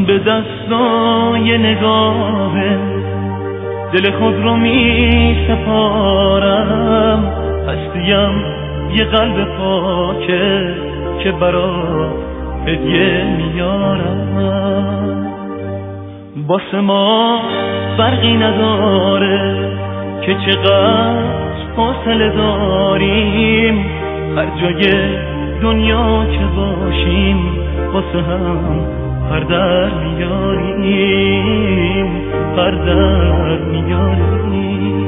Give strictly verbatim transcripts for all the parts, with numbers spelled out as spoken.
من به دستای نگاه دل خود رو می سپارم، هستیم یه قلب پاکه که برا هدیه میارم. باسه ما فرقی نداره که چقدر فاصله داریم، هر جای دنیا که باشیم واسه هم هر در میاریم، هر در میاریم.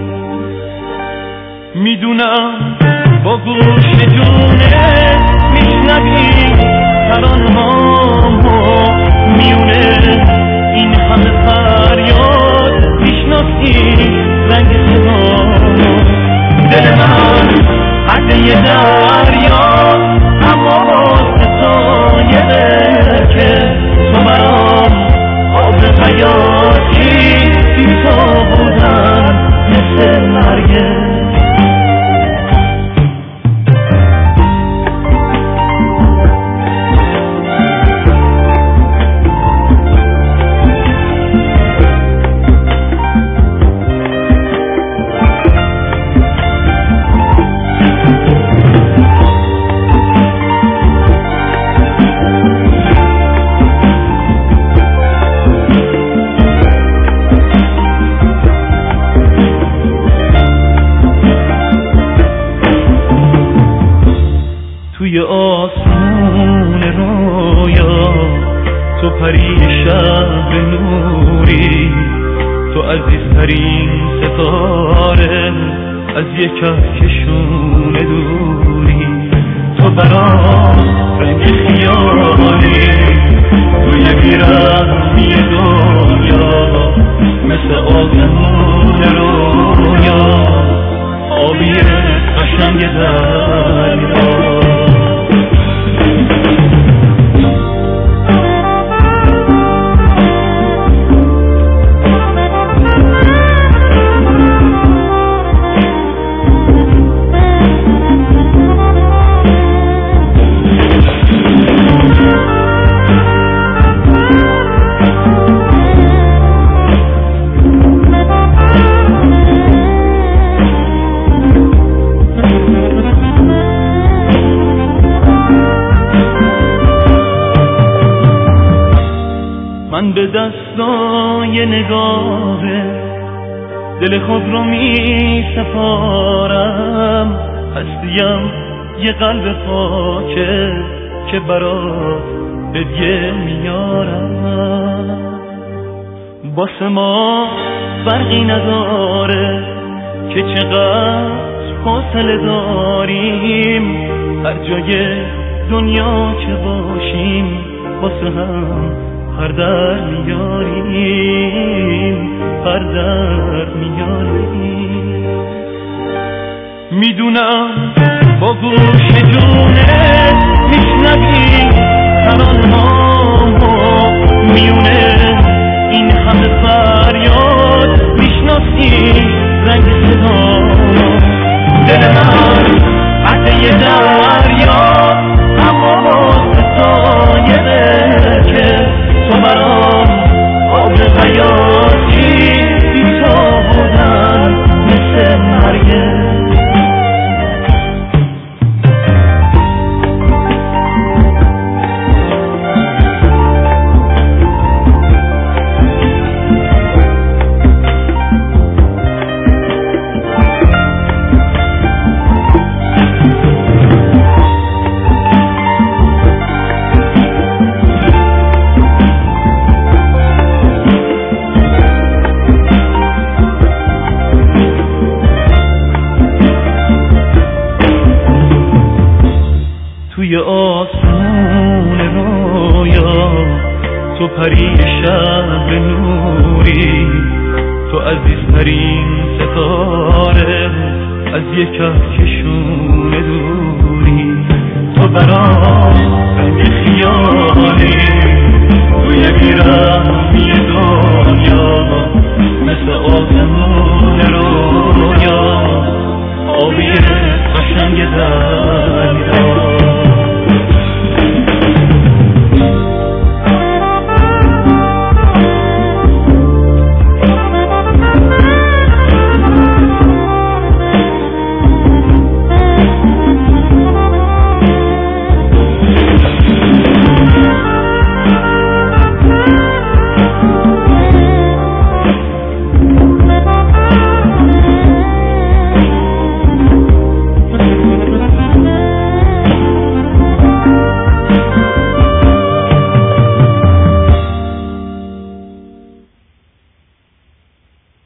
میدونم با گوش جونه میشنوی ترانه‌هامو، میونه این همه فریاد میشناسی رنگ صدامو. دل من حد یه دریا، اما واسه تو یه برکه، تو برام آب حیاتی، بی تو بودن مثل مرگه. توی آسمون رویا تو پریشب نوری، تو عزیزترین ستاره از یک کهکشون دوری، تو برام رنگ خیالی توی بیرحمی دنیا، مثل آسمون رویا آبی قشنگ دریا. من به دستای نگاه دل خود رو می سپارم، هستیم یه قلب پاکه که برات هدیه میارم. باسه ما فرقی نداره که چقدر فاصله داریم، هر جای دنیا که باشیم واسه هم هر در میاریم، هر در میاریم. میدونم با گوش جونه میشنوی ترانه‌هامو، میونه این همه فریاد میشناسی رنگ صدامو. دل من حد یه دریا، اما واسه تو یه برکه، تو برام آب حیاتی، بی تو بودن مثل مرگه. توی آسمون رویا تو پریشب نوری، تو عزیزترین ستاره از یک کهکشون دوری، تو برام رنگ خیالی توی بیرحمی دنیا، مثل آسمون رویا آبی قشنگ دریا.